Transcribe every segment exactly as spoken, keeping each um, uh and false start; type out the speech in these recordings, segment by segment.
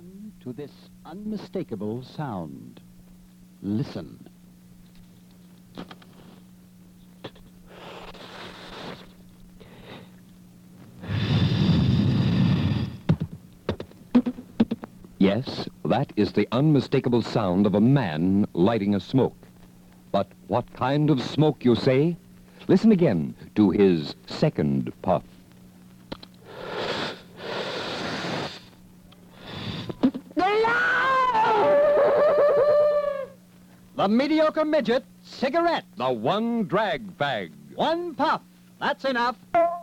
Listen to this unmistakable sound. Listen. Yes, that is the unmistakable sound of a man lighting a smoke. But what kind of smoke, you say? Listen again to his second puff. The mediocre midget cigarette. The one drag bag. One puff. That's enough.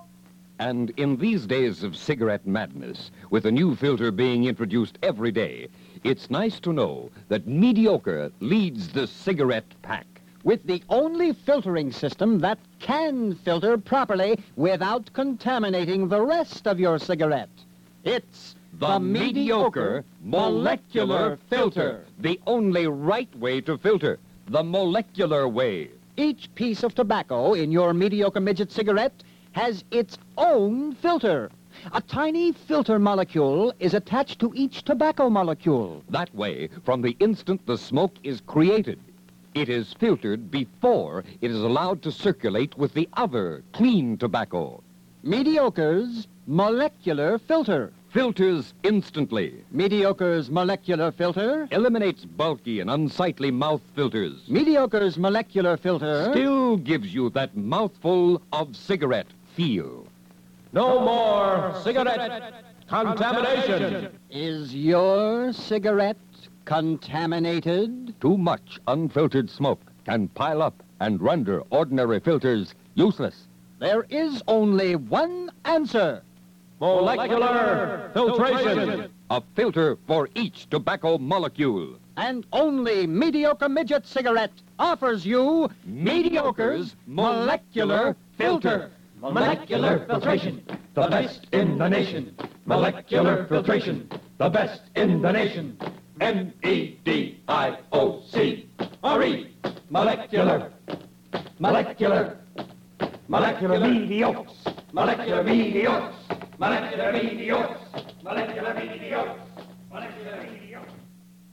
And in these days of cigarette madness, with a new filter being introduced every day, it's nice to know that mediocre leads the cigarette pack. With the only filtering system that can filter properly without contaminating the rest of your cigarette. It's The mediocre molecular filter. The only right way to filter. The molecular way. Each piece of tobacco in your mediocre midget cigarette has its own filter. A tiny filter molecule is attached to each tobacco molecule. That way, from the instant the smoke is created, it is filtered before it is allowed to circulate with the other clean tobacco. Mediocre's molecular filter. Filters instantly. Mediocre's molecular filter. Eliminates bulky and unsightly mouth filters. Mediocre's molecular filter. Still gives you that mouthful of cigarette feel. No more cigarette contamination. Is your cigarette contaminated? Too much unfiltered smoke can pile up and render ordinary filters useless. There is only one answer. Molecular filtration. A filter for each tobacco molecule. And only Mediocre Midget Cigarette offers you Mediocre's molecular filter. Molecular filtration, the best in the nation. Molecular filtration, the best in the nation. M E D I O C R E. Molecular. Molecular. Molecular mediocres. Molecular mediocres. Molecular mediocres. Molecular mediocres. Molecular mediocres.